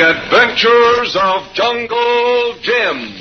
The Adventures of Jungle Jim.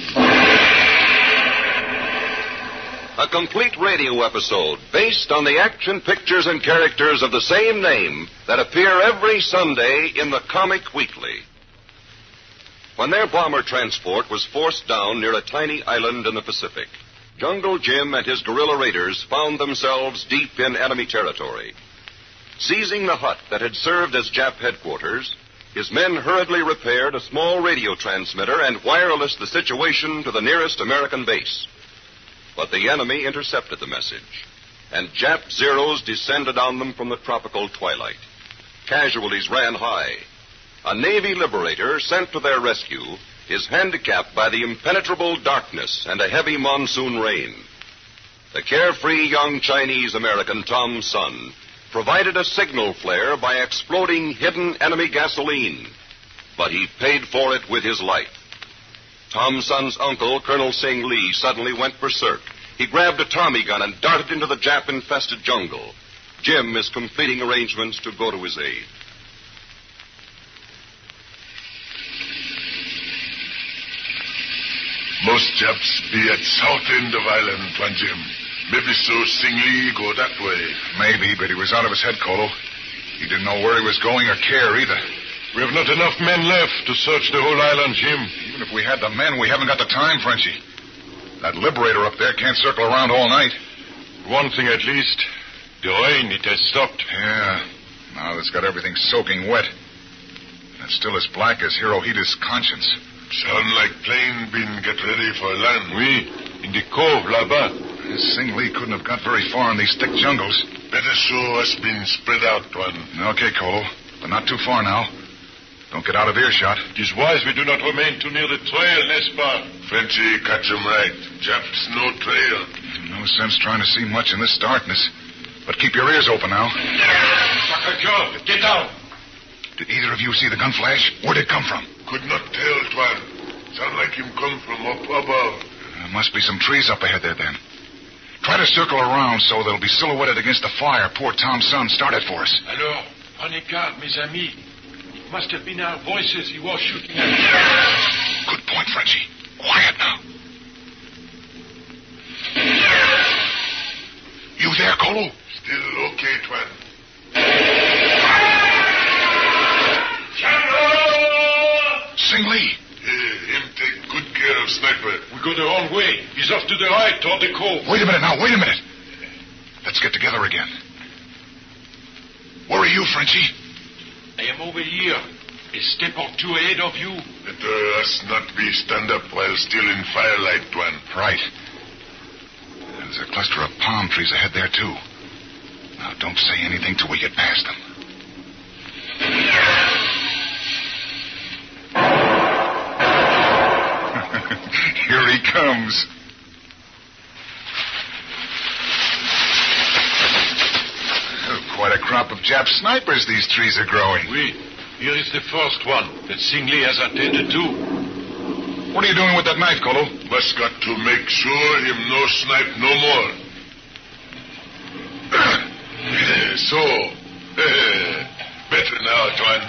A complete radio episode based on the action pictures and characters of the same name that appear every Sunday in the Comic Weekly. When their bomber transport was forced down near a tiny island in the Pacific, Jungle Jim and his guerrilla raiders found themselves deep in enemy territory. Seizing the hut that had served as Jap headquarters, his men hurriedly repaired a small radio transmitter and wirelessed the situation to the nearest American base. But the enemy intercepted the message, and Jap Zeros descended on them from the tropical twilight. Casualties ran high. A Navy liberator sent to their rescue is handicapped by the impenetrable darkness and a heavy monsoon rain. The carefree young Chinese-American Tom Sun provided a signal flare by exploding hidden enemy gasoline, but he paid for it with his life. Tom Sun's uncle, Colonel Sing Lee, suddenly went berserk. He grabbed a Tommy gun and darted into the Jap-infested jungle. Jim is completing arrangements to go to his aid. Most Japs be at south end of island, Tuan Jim. Maybe so Sing Lee go that way. Maybe, but he was out of his head, Kolo. He didn't know where he was going or care either. We have not enough men left to search the whole island, Jim. Even if we had the men, we haven't got the time, Frenchie. That liberator up there can't circle around all night. One thing at least, the rain, it has stopped. Yeah, now it's got everything soaking wet. And it's still as black as Hirohita's conscience. Sound like plane been get ready for land. Oui, in the cove, là-bas. Sing Lee couldn't have got very far in these thick jungles. Better so us been spread out, Tuan. Okay, Kolo, but not too far now. Don't get out of earshot. It is wise we do not remain too near the trail, n'est-ce pas? Frenchy, catch him right. Japs, no trail. No sense trying to see much in this darkness. But keep your ears open now. Sacre, get down. Did either of you see the gun flash? Where'd it come from? Could not tell, Tuan. Sound like him come from up above. There must be some trees up ahead there, then. Try to circle around so they'll be silhouetted against the fire poor Tom Sun started for us. Alors, prenez garde, mes amis. It must have been our voices he was shooting at. Good point, Frenchie. Quiet now. You there, Kolo? Still okay, Tuan. Sing Lee. Him take good care of Sniper. We go the wrong way. He's off to the right, toward the cove. Wait a minute now, wait a minute. Let's get together again. Where are you, Frenchie? I am over here. A step or two ahead of you. Better us not be stand up while still in firelight, Tuan. Right. There's a cluster of palm trees ahead there, too. Now, don't say anything till we get past them. Here he comes. Oh, quite a crop of Jap snipers these trees are growing. Oui. Here is the first one that Sing Lee has attended to. What are you doing with that knife, Kolo? Must got to make sure him no snipe no more. So. Better now, Tuan.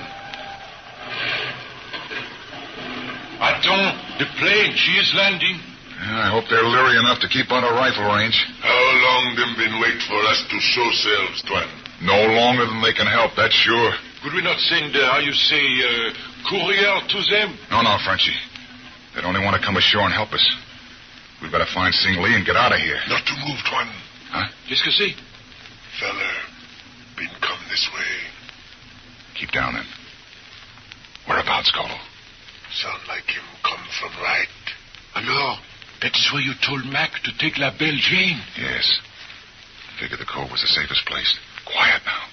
Attends, the plane, she is landing. Yeah, I hope they're leery enough to keep out of rifle range. How long them been wait for us to show selves, Tuan? No longer than they can help, that's sure. Could we not send, courier to them? No, Frenchie. They'd only want to come ashore and help us. We'd better find Sing Lee and get out of here. Not to move, Tuan. Huh? Qu'est-ce que c'est? Feller, been come this way. Keep down, then. Whereabouts, Kolo? Sound like him come from right. Alors, that is where you told Mac to take La Belle Jane? Yes. Figured the cove was the safest place. Quiet now.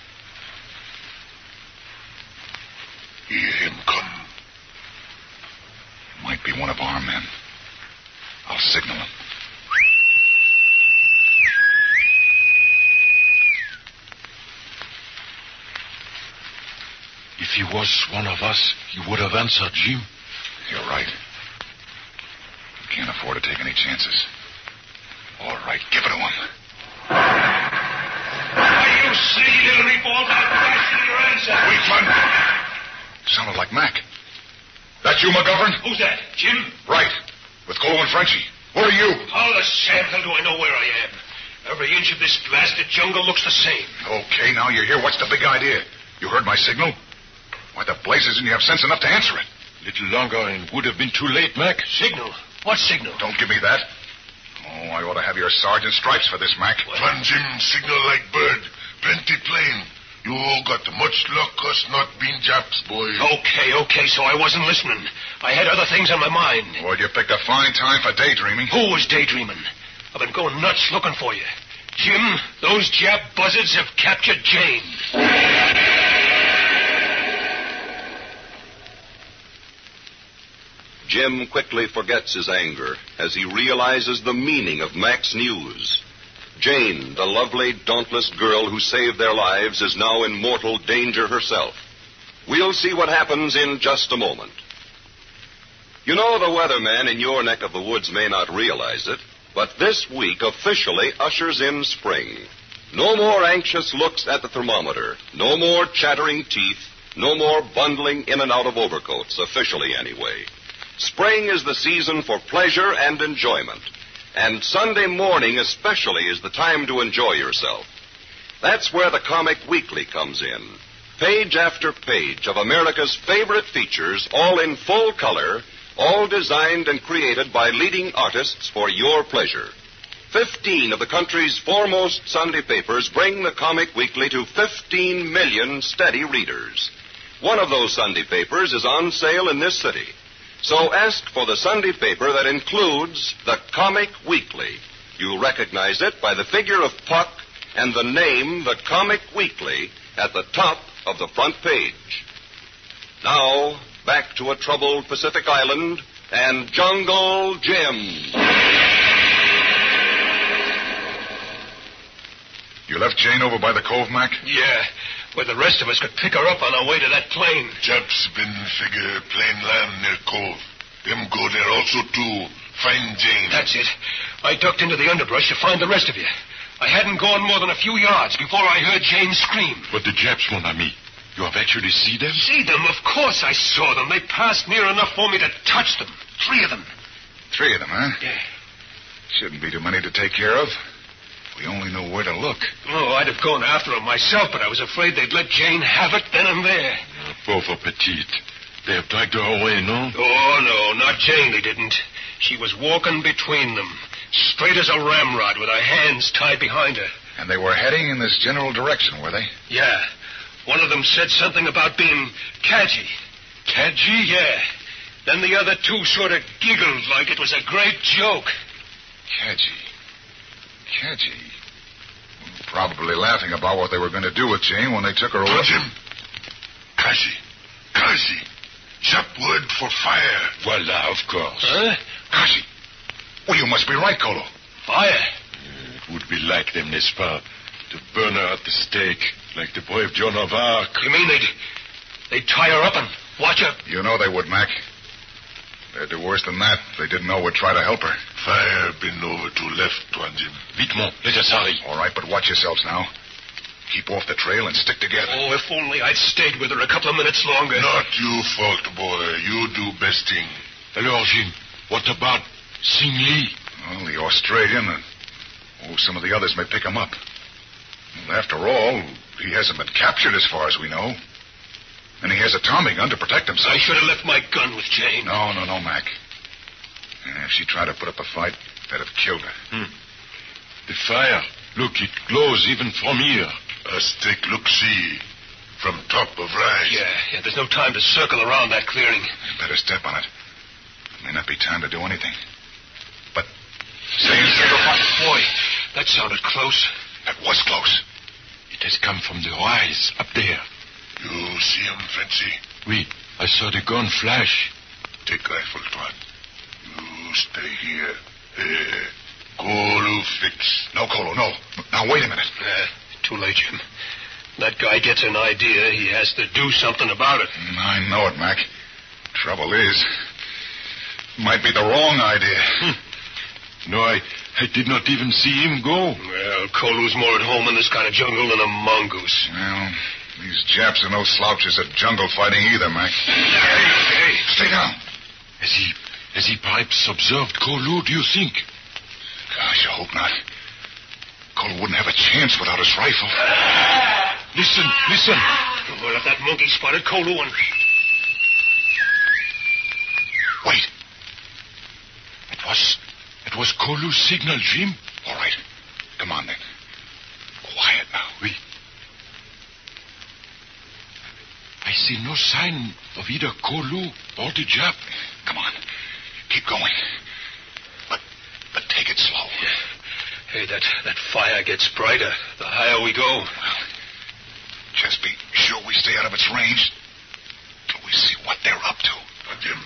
Hear him come. Might be one of our men. I'll signal him. If he was one of us, he would have answered, Jim. You're right. We can't afford to take any chances. All right, give it to him. You see, little reporter, question your answer. Wait, Fun. Sounded like Mac. That you, McGovern? Who's that? Jim? Right. With Colo and Frenchie. Who are you? How the Sam hell do I know where I am? Every inch of this blasted jungle looks the same. Okay, now you're here. What's the big idea? You heard my signal? Why the blazes didn't you have sense enough to answer it? Little longer and would have been too late, Mac. Signal? What signal? Don't give me that. Oh, I ought to have your sergeant stripes for this, Mac. Van Jim signal like bird. Plenty plain. You got much luck us not being Japs, boy. Okay, so I wasn't listening. I had other things on my mind. Well, you picked a fine time for daydreaming. Who was daydreaming? I've been going nuts looking for you. Jim, those Jap buzzards have captured Jane. Jim quickly forgets his anger as he realizes the meaning of Mac's news. Jane, the lovely, dauntless girl who saved their lives, is now in mortal danger herself. We'll see what happens in just a moment. You know, the weatherman in your neck of the woods may not realize it, but this week officially ushers in spring. No more anxious looks at the thermometer, no more chattering teeth, no more bundling in and out of overcoats, officially anyway. Spring is the season for pleasure and enjoyment. And Sunday morning especially is the time to enjoy yourself. That's where the Comic Weekly comes in. Page after page of America's favorite features, all in full color, all designed and created by leading artists for your pleasure. 15 of the country's foremost Sunday papers bring the Comic Weekly to 15 million steady readers. One of those Sunday papers is on sale in this city. So ask for the Sunday paper that includes the Comic Weekly. You'll recognize it by the figure of Puck and the name, the Comic Weekly, at the top of the front page. Now, back to a troubled Pacific island and Jungle Jim. You left Jane over by the cove, Mac? Yeah, where the rest of us could pick her up on our way to that plane. Japs been figure plain land near cove. Them go there also too. Find Jane. That's it. I ducked into the underbrush to find the rest of you. I hadn't gone more than a few yards before I heard Jane scream. But the Japs, mon ami, you have actually seen them? See them? Of course I saw them. They passed near enough for me to touch them. 3 of them. 3 of them, huh? Yeah. Shouldn't be too many to take care of. We only know where to look. Oh, I'd have gone after them myself, but I was afraid they'd let Jane have it then and there. Pauvre petite. They have dragged her away, no? Oh, no, not Jane, they didn't. She was walking between them, straight as a ramrod with her hands tied behind her. And they were heading in this general direction, were they? Yeah. One of them said something about being cadgy. Cadgy? Yeah. Then the other 2 sort of giggled like it was a great joke. Cadgy. Probably laughing about what they were going to do with Jane when they took her away. Jim. Kazi. Jap word for fire. Voila, of course. Huh? Kazi. Well, you must be right, Colo. Fire? It would be like them, n'est-ce pas? To burn her at the stake, like the brave Joan of Arc. You mean they'd tie her up and watch her? You know they would, Mac. They'd do worse than that. They didn't know we'd try to help her. Fire been over to left, Jim. Vitement, let us hurry. All right, but watch yourselves now. Keep off the trail and stick together. Oh, if only I'd stayed with her a couple of minutes longer. Not your fault, boy. You do best thing. Alors, Jim, what about Sing Lee? Well, the Australian and some of the others may pick him up. Well, after all, he hasn't been captured as far as we know. And he has a Tommy gun to protect himself. I should have left my gun with Jane. No, Mac. If she tried to put up a fight, that'd have killed her. The fire. Look, it glows even from here. Us take look-see. From top of rise. Yeah, there's no time to circle around that clearing. Better step on it. May not be time to do anything. But stay inside the fire. Boy, that sounded close. That was close. It has come from the rise, up there. You see him, Fancy? Oui, I saw the gun flash. Take rifle, Tuan. You stay here. Colo fix. No, Colo, no. Now, wait a minute. Too late, Jim. That guy gets an idea. He has to do something about it. I know it, Mac. Trouble is, might be the wrong idea. No, I did not even see him go. Well, Colo's more at home in this kind of jungle than a mongoose. Well, these Japs are no slouches at jungle fighting either, Mac. Hey. Stay down. Has he perhaps observed Kolu, do you think? Gosh, I hope not. Kolu wouldn't have a chance without his rifle. Listen. Well, if that monkey spotted Kolu and... Wait. It was Kolu's signal, Jim. All right. Come on, then. Quiet now. I see no sign of either Kolu or the Jap. Come on. Keep going. But take it slow. Hey, that fire gets brighter the higher we go. Well, just be sure we stay out of its range till we see what they're up to. Jim.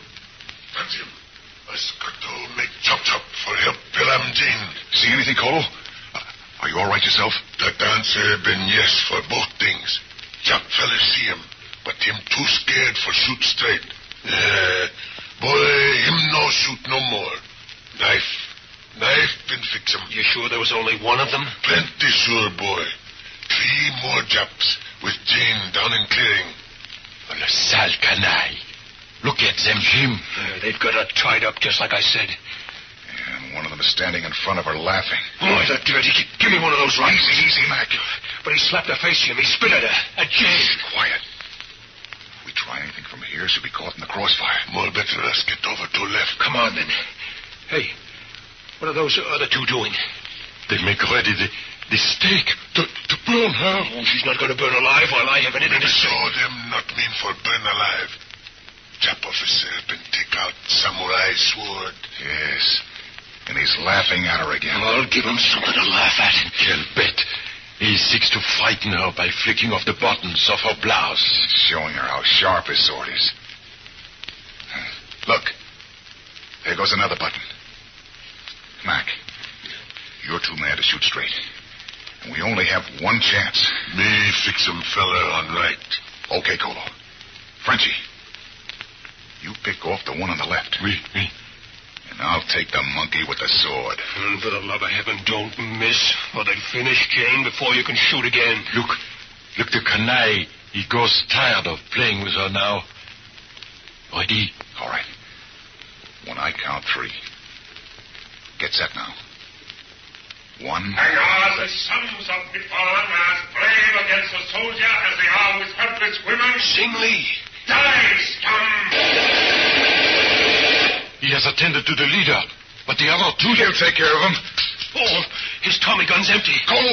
Us got to make chop for help Pilam Jane. See anything, Kolu? Are you all right yourself? That answer been yes for both things. Jap fella see him, but him too scared for shoot straight. Boy, him no shoot no more. Knife been fix him. You sure there was only one of them? Plenty sure, boy. 3 more Japs with Jane down in clearing. Le sale canaille. Look at them, Jim. They've got her tied up just like I said. And one of them is standing in front of her laughing. Oh, that dirty. Give me one of those rifles. Easy, Mac. But he slapped her face, Jim. He spit at her. At Jane. Quiet. If we try anything from here, she'll be caught in the crossfire. More better us get over to left. Come on, then. Hey, what are those other two doing? They make ready the stake to burn her. Oh, she's not going to burn alive while I have an innocent. Show them not mean for burn alive. Jap officer been take out samurai sword. Yes. And he's laughing at her again. I'll give him something to laugh at. Quel bet. He seeks to frighten her by flicking off the buttons of her blouse. Showing her how sharp his sword is. Look. There goes another button. Mac, you're too mad to shoot straight. And we only have one chance. Me fix him fella on right. Okay, Kolu. Frenchie, you pick off the one on the left. Oui. And I'll take the monkey with the sword. And for the love of heaven, don't miss, or they'll finish Jane before you can shoot again. Look, the canaille. He grows tired of playing with her now. Ready? All right. When I count 3. Get set now. 1. And are the sons of Nippon as brave against a soldier as they are with helpless women? Sing Lee. Die, scum! He has attended to the leader, but the other two... He'll take care of him. Oh, his Tommy gun's empty. Kolu!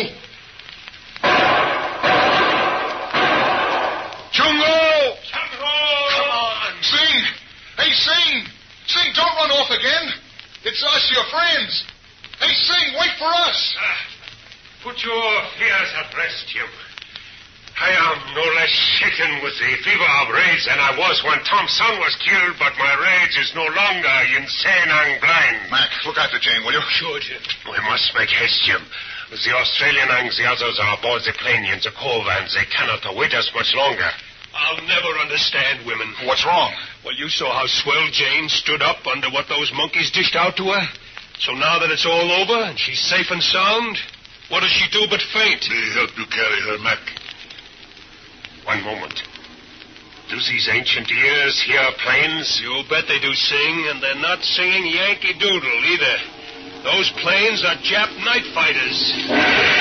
Chungo! Come on. Sing! Hey, Sing! Sing, don't run off again. It's us, your friends. Hey, Sing, wait for us. Put your fears at rest, Jim. I am no less shaken with the fever of rage than I was when Tom's son was killed, but my rage is no longer insane and blind. Mac, look after Jane, will you? Sure, Jim. We must make haste, Jim. The Australian and the others are aboard the plane in the cove, and they cannot await us much longer. I'll never understand women. What's wrong? Well, you saw how swell Jane stood up under what those monkeys dished out to her. So now that it's all over and she's safe and sound, what does she do but faint? Me help you carry her, Mac. One moment. Do these ancient ears hear planes? You bet they do sing, and they're not singing Yankee Doodle either. Those planes are Jap night fighters.